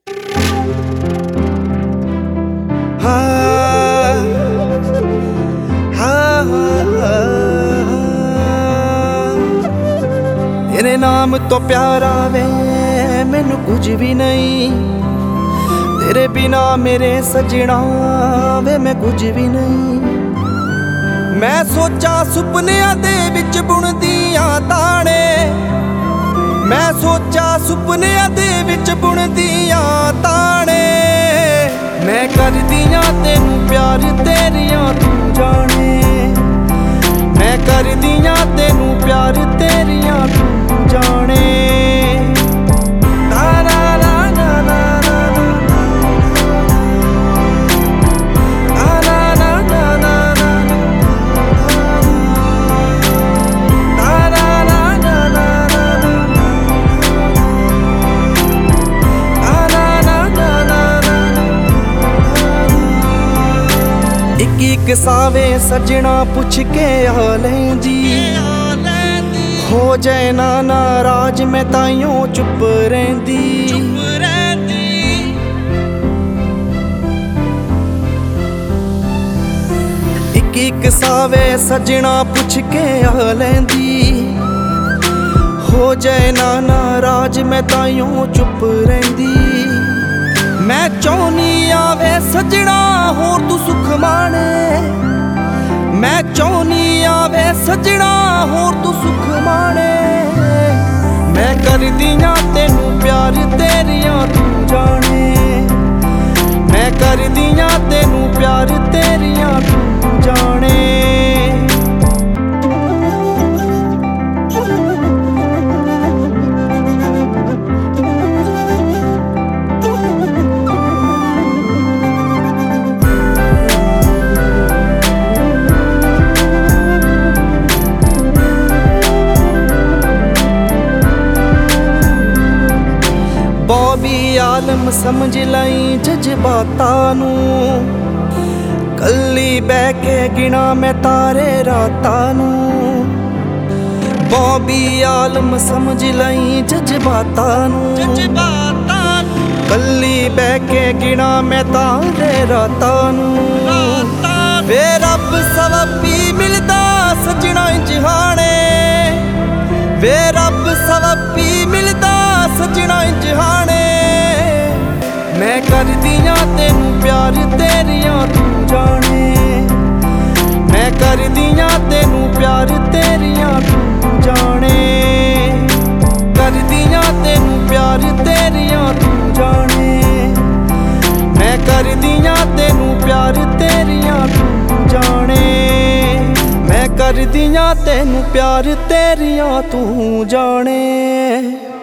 तेरे नाम तो प्यारा वे मैनू कुछ भी नहीं, तेरे बिना मेरे सजना वे मैं कुछ भी नहीं। मैं सोचा सुपनिया दे विच बुनदियां ताने, मैं सोचा सुपनिया दे विच बुनदियां ताने। मैं करदियां तेनू प्यार तेरियां तू जाने, मैं करदियां तेनू प्यार तेरियां तू जाने। एक एक सावे सजना पुछ के आ लेंदी, हो जाए ना नाराज मैं ताइयों चुप रहंदी। एक एक सावे सजना पुछ के आ लेंदी, हो जाए ना नाराज मैं ताइयों चुप रहंदी। मैं चाहनी आवे सजना होर तू सुख माणे, मैं चाहनी आवे सजना होर तू सुख माणे। मैं करदियां तेनू प्यार तेरियां तू जाने, मैं करदियां तेनू प्यार तेरियां तू जाने। बॉबी आलम समझ लाई जज्बातां नू, कल्ली बह के गिना मैं तारे रातां नू। बॉबी आलम समझ लाई जज्बातां नू, कल्ली बह के गिना मैं तारे रातां नू। वे रब सवबी मिलदा सजना जहाने, वे रब सवबी मिलदा सजना जहाने। मैं करदियां तेनू प्यार तेरियां तू जाने, मैं करदियां तेनू प्यार तेरियां तू जाने। करदियां तेनू प्यार तेरियां तू जाने, मैं करदियां तेनू प्यार तेरियां तू जाने। मैं करदियां तेनू प्यार तेरियां तू जाने।